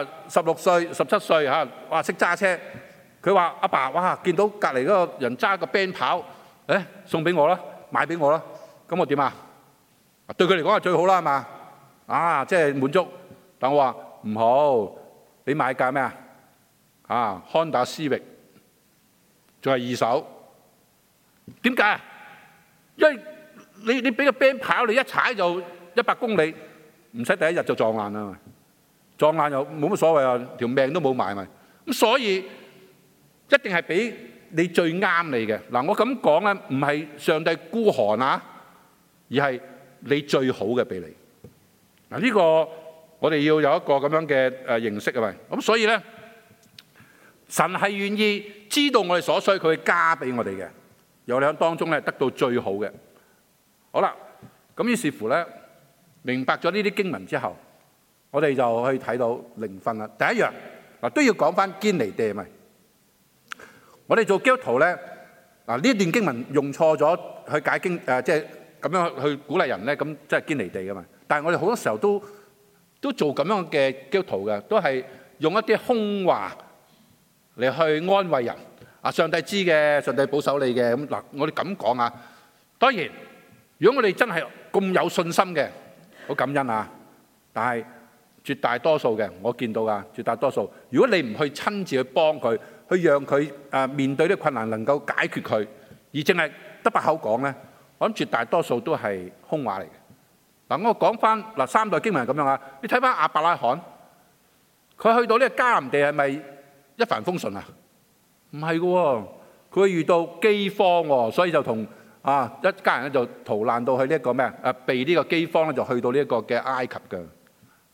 S1: 16歲、17歲嚇，哇識揸車，佢話阿爸，哇見到隔離嗰個人揸個 band 跑，送俾我啦，買俾我啦，咁我點啊？對佢嚟講係最好啦，係嘛？即係滿足。但我話唔好，你買架咩啊？Honda Civic，仲係二手。點解？因為你俾個 band 跑，你一踩就100公里，唔使第一日就撞爛啦。撞爛又冇乜所謂啊，條命都冇埋咪。咁所以一定係俾你最啱你嘅。嗱，我咁講咧，唔係上帝孤寒啊，而係你最好嘅俾你。嗱，呢個我哋要有一個咁樣嘅認識啊咪。咁所以咧，神係願意知道我哋所需，佢會加俾我哋嘅，由我哋喺當中咧得到最好嘅。好啦，咁於是乎咧，明白咗呢啲經文之後，我哋就去睇到靈訓啦。第一樣都要講翻堅離地咪。我哋做基督徒咧，呢一段經文用錯咗去解經，即係咁樣去鼓勵人咧，咁即係堅離地噶嘛。但係我哋好多時候都做咁樣嘅基督徒嘅，都係用一啲空話嚟去安慰人。上帝知嘅，上帝保守你嘅。咁嗱，我哋咁講啊。當然，如果我哋真係咁有信心嘅，好感恩啊。但係絕大多數嘅，我見到噶絕大多數，如果你唔去親自去幫佢，去讓佢面對啲困難能夠解決佢，而淨係得把口講咧，我諗絕大多數都係空話嚟嘅。嗱，我講翻三代經文係咁樣啊。你睇翻亞伯拉罕，佢去到呢個迦南地係咪一帆風順啊？唔係嘅喎，佢遇到饑荒喎，所以就同一家人咧就逃難到去呢一個咩避呢個饑荒咧，就去到呢一個嘅埃及嘅。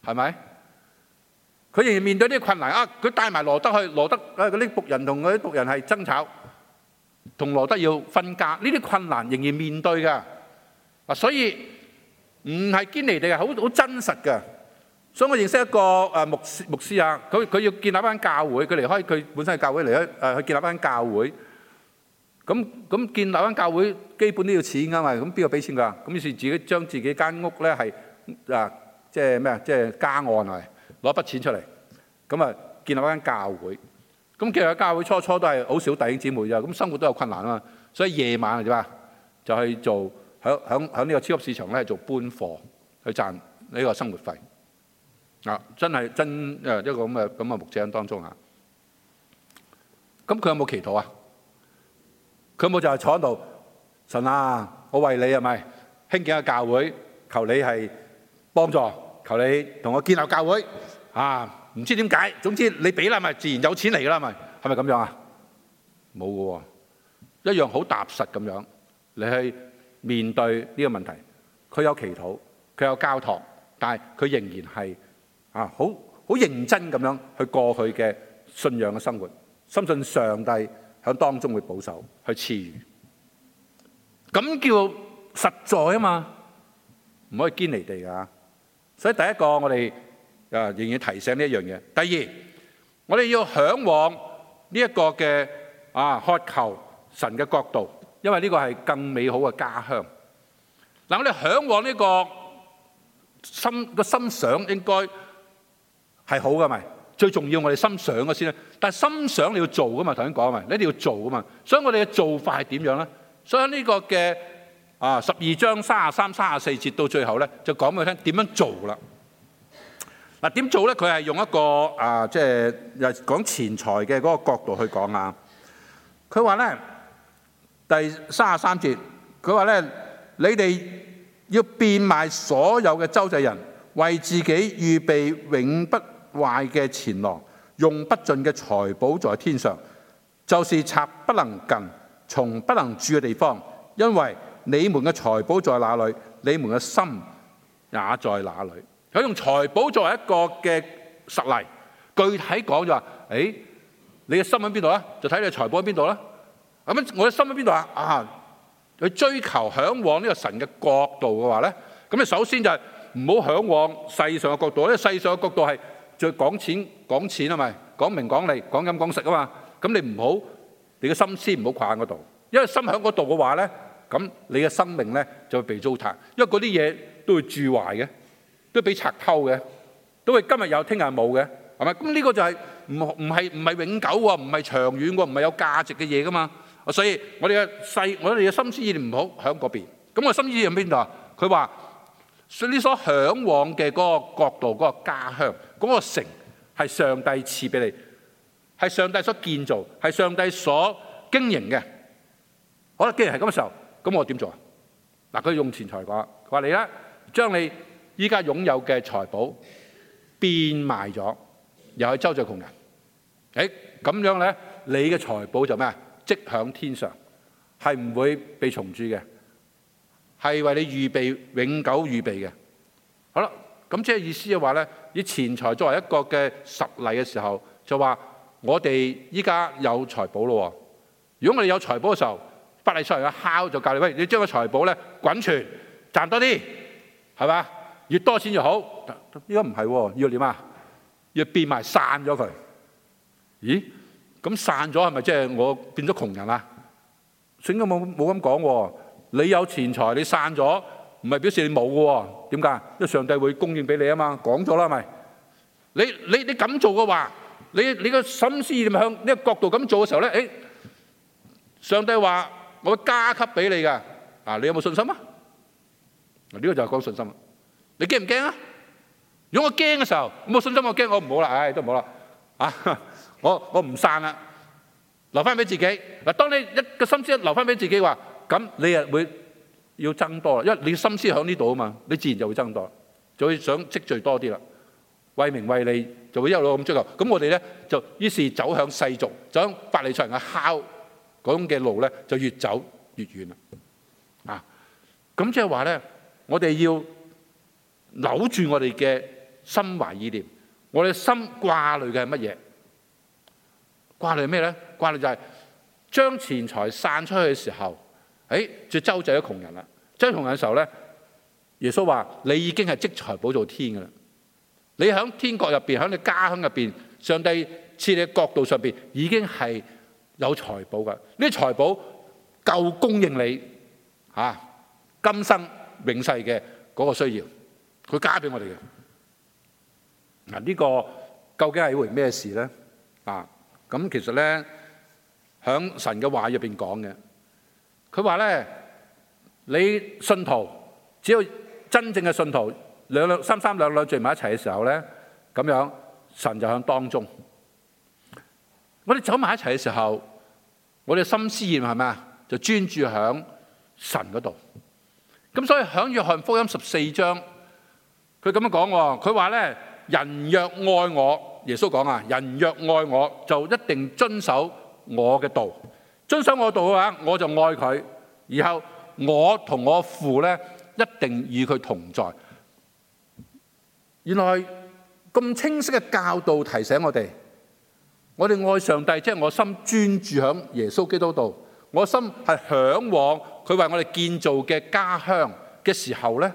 S1: 係咪？佢仍然面對呢啲困難啊！佢帶埋羅德去，羅德嗰啲僕人同嗰啲僕人係爭吵，同羅德要分家，呢啲困難仍然面對㗎。所以唔係堅離地，係好真實㗎。所以我認識一個牧師啊，佢要建立一間教會，佢離開佢本身嘅教會嚟去建立一間教會。咁建立一間教會基本都要錢㗎嘛，咁邊個俾錢㗎？咁於是自己將自己間屋咧係即係咩啊？即係加按係攞一筆錢出嚟，咁啊建立一間教會。咁建立教會初都係好少弟兄姊妹咋，咁生活都有困難啊嘛，所以夜晚係點啊？就去做響呢個超級市場咧做搬貨去賺呢個生活費。真係一個咁嘅牧者當中啊。咁佢有冇祈禱啊？佢有冇就係坐喺度，神啊，我為你係咪興建個教會，求你係幫助，求你同我建立教會啊！唔知點解，總之你俾啦，咪自然有錢嚟㗎啦，咪係咪咁樣啊？冇㗎喎，一樣好踏實咁樣，你去面對呢個問題。佢有祈禱，佢有交託，但係佢仍然係好認真咁樣去過佢嘅信仰嘅生活，深信上帝喺當中會保守去賜予，咁叫實在啊嘛，唔可以堅離地㗎。所以第一個我哋仍然提醒呢一樣嘢。第二，我哋要嚮往呢一個嘅渴求神嘅國度，因為呢個係更美好嘅家鄉。嗱，我哋嚮往呢個心想應該係好㗎咪？最重要我哋心想嘅先啦，但係心想你要做㗎嘛，頭先講咪，你一定要做㗎嘛。所以我哋嘅做法係點樣咧？所以呢個嘅12章33、34節到最後咧，就講俾佢聽點樣做啦。嗱，點做咧？佢係用一個即係又講錢財嘅嗰個角度去講啊。佢話咧第33節，佢話咧你哋要變賣所有嘅賙濟人，為自己預備永不壞嘅錢囊，用不盡嘅財寶在天上，就是賊不能近，蟲不能蛀嘅地方，因為你們嘅財寶在哪裏，你們嘅心也在哪裏。佢用財寶作為一個嘅實例，具體講就話：你嘅心喺邊度啊？就睇你嘅財寶喺邊度啦。咁我嘅心喺邊度啊？去追求嚮往呢個神嘅國度嘅話咧，咁你首先就係唔好嚮往世上嘅國度，因為世上嘅國度係最講錢啊嘛，講名講利講飲講食啊嘛。咁你唔好，你嘅心思唔好掛喺嗰度，因為心喺嗰度嘅話咧，咁你嘅生命咧就會被糟蹋，因為嗰啲嘢都會蛀壞嘅，都俾賊偷嘅，都會今日有聽日冇嘅，係咪？咁呢個就係唔係永久喎，唔係長遠喎，唔係有價值嘅嘢噶嘛。所以我哋嘅心思意念唔好喺嗰邊。咁我心思意念喺邊度啊？佢話你所嚮往嘅嗰個國度、嗰個家鄉、嗰個城係上帝賜俾你，係上帝所建造，係上帝所經營嘅。好啦，既然係咁嘅時候，咁我點做啊？嗱，佢用錢財講，佢話你咧將你依家擁有嘅財寶變賣咗，又去周濟窮人。咁樣咧，你嘅財寶就咩啊？積響天上，係唔會被蟲蛀嘅，係為你預備永久預備嘅。好啦，咁即係意思嘅話咧，以錢財作為一個嘅實例嘅時候，就話我哋依家有財寶咯。如果我哋有財寶嘅時候，法利賽人嘅敲就教你：喂，你將個財寶咧滾存，賺多啲，係嘛？越多錢越好。依家唔係喎，要點啊？要變埋散咗佢。咦？咁散咗係咪即係我變咗窮人啊？聖經冇咁講喎。你有錢財，你散咗，唔係表示你冇嘅喎。點解？因為上帝會供應俾你啊嘛。講咗啦，係咪？你咁做嘅話，你個心思意念向呢個角度咁做嘅時候咧，上帝話我會加給俾你㗎。你有冇信心啊？呢個就係講信心。你驚唔驚啊？如果我驚嘅時候，冇信心我驚，我唔好啦，都唔好啦。我唔散啦，留翻俾自己。嗱，當你一個心思留翻俾自己話，咁你又會要增多啦，因為你心思喺呢度啊嘛，你自然就會增多，就會想積聚多啲啦。為名為利就會一路咁追求。咁我哋咧就於是走向世俗，走向法利賽人嘅酵嗰種嘅路咧，就越走越遠啦。咁即係話咧，我哋要扭住我哋嘅心懷意念，我哋嘅心掛慮嘅係乜嘢？掛慮係咩咧？掛慮就係將錢財散出去嘅時候，就周濟咗窮人啦。周濟窮人嘅時候咧，耶穌話：你已經係積財寶到天㗎啦！你喺天國入邊，喺你家鄉入邊，上帝設你嘅國度上邊，已經係有財寶㗎。呢啲財寶夠供應你今生永世嘅嗰個需要，佢加俾我哋嘅。嗱，呢個究竟係一回咩事咧？咁其實咧，喺神嘅話入邊講嘅，佢話咧，你信徒只要真正嘅信徒三三兩兩聚埋一齊嘅時候咧，咁樣神就喺當中。我哋走埋一齊嘅時候，我哋心思念係咩啊？就專注喺神嗰度。咁所以喺約翰福音14章，佢咁樣講喎，佢話咧，人若愛我，耶穌講啊，人若愛我，就一定遵守我嘅道。遵守我嘅道嘅話，我就愛佢。然後我同我父咧，一定與佢同在。原來咁清晰嘅教導提醒我哋愛上帝，即係我心專注喺耶穌基督度，我心係嚮往佢為我哋建造嘅家鄉嘅時候咧，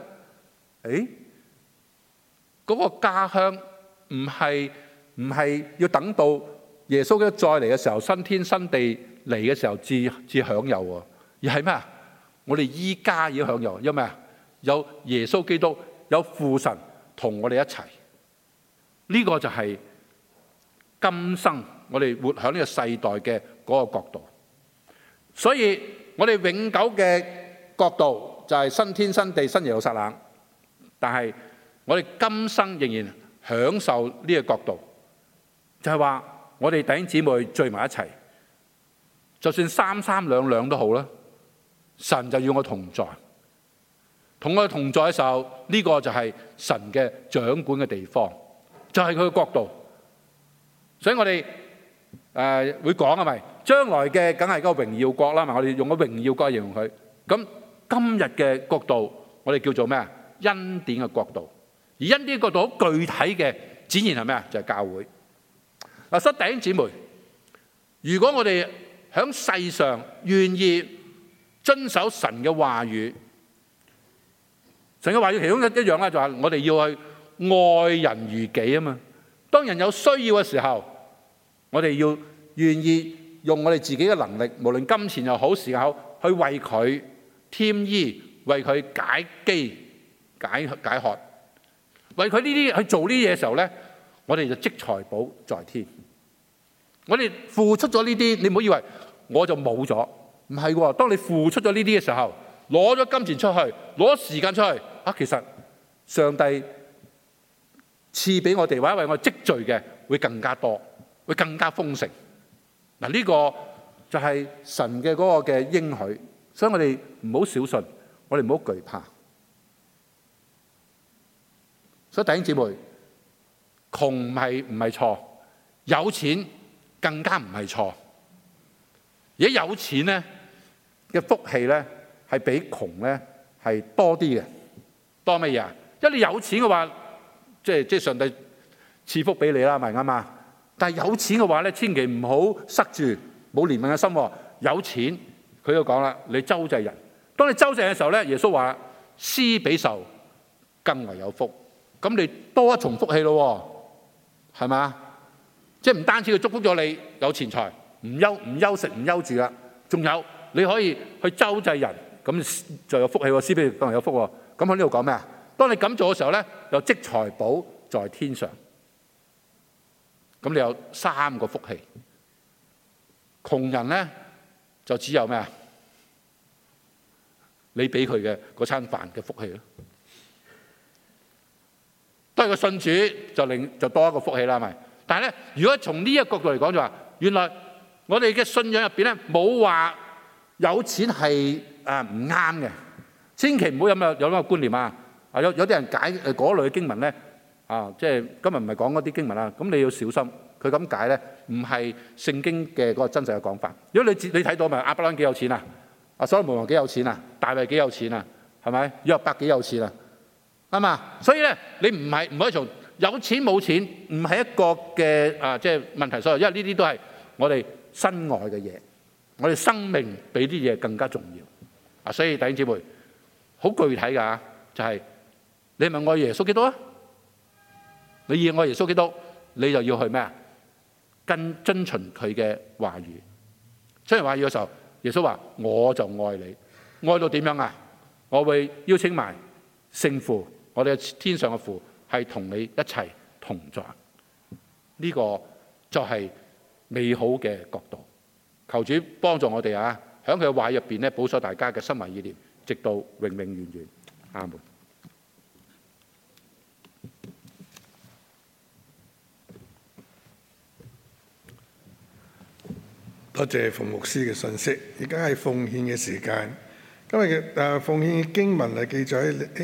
S1: 嗰個家鄉唔係要等到耶穌基督再嚟嘅時候，新天新地嚟嘅時候至享有喎，而係咩啊？我哋依家已經享有，因為咩啊？有耶穌基督，有父神同我哋一齊，呢個就係今生我哋活喺呢個世代嘅嗰個角度。所以我哋永久嘅角度就係新天新地新耶路撒冷，但係我哋今生仍然享受呢個角度，就係話我哋弟兄姊妹聚埋一齊，就算三三兩兩都好啦，神就要我同在。同我哋同在嘅時候，呢個就係神嘅掌管嘅地方，就係佢嘅國度。所以我哋會講係咪？將來嘅梗係嗰個榮耀國啦，我哋用個榮耀國形容佢。咁今日嘅國度，我哋叫做咩啊？恩典嘅國度。而恩典嘅國度好具體嘅展現係咩啊？就係教會。嗱，所以弟兄姊妹，如果我哋喺世上願意遵守神嘅話語，神嘅話語其中一樣咧，就係我哋要去愛人如己啊嘛。當人有需要嘅時候，我哋要願意用我哋自己嘅能力，無論金錢又好，時間又好，去為佢添衣，為佢解飢解渴，為佢呢啲去做呢啲嘢嘅時候咧，我哋就積財寶在天。我哋付出咗呢啲，你唔好以為我就冇咗，唔係喎。當你付出咗呢啲嘅時候，攞咗金錢出去，攞時間出去，其實上帝賜俾我哋或者為我積聚嘅會更加多，會更加豐盛。嗱，呢個就係神嘅嗰個嘅應許，所以我哋唔好小信，我哋唔好懼怕。所以弟兄姊妹，窮唔係錯，有錢更加唔係錯。而家有錢咧嘅福氣咧，係比窮咧係多啲嘅。多乜嘢啊？因為你有錢嘅話，即係上帝賜福俾你啦，咪啱啊？但係有錢嘅話咧，千祈唔好塞住，冇憐憫嘅心。有錢佢就講啦，你周濟人。當你周濟嘅時候咧，耶穌話施比受更為有福。咁你多一重福氣咯，係咪？即係唔單止佢祝福咗你有錢財，唔憂食唔憂住啦，仲有你可以去周濟人，咁就有福氣喎，施比受更為有福喎。咁喺呢度講咩啊？當你咁做嘅時候咧，有積財寶在天上。咁你有3個福氣。窮人咧就只有咩啊？你俾佢嘅嗰餐飯嘅福氣咯。都係個信主就多一個福氣啦，係咪？但係咧，如果從呢一個角度嚟講，就話原來我哋嘅信仰入邊咧，冇話有錢係唔啱嘅。千祈唔好有咁嘅觀念啊！有啲人解嗰類嘅經文咧，即係今日唔係講嗰啲經文啦。咁你要小心，佢咁解咧，唔係聖經嘅嗰個真實嘅講法。如果你睇到咪亞伯蘭幾有錢啊？所羅門王幾有錢啊？大衛幾有錢啊？係咪？約伯幾有錢啊？啱嘛？所以咧，你唔可以從有錢冇錢唔係一個嘅即係問題所在，因為呢啲都係我哋身外嘅嘢，我哋生命比啲嘢更加重要。所以弟兄姊妹，好具體㗎，就係你係咪愛耶穌基督啊？你要愛耶穌基督，你就要去咩啊？遵循佢嘅話語。遵循話語嘅時候，耶穌話：我就愛你，愛到點樣啊？我會邀請埋聖父，我哋嘅天上嘅父，係同你一齊同在。呢個就係美好嘅國度。求主幫助我哋啊！喺佢嘅話入邊咧，保守大家嘅心懷意念，直到永永遠遠。阿門。
S2: 多謝馮牧師嘅信息。而家係奉獻嘅時間。今日嘅奉獻嘅經文係記載喺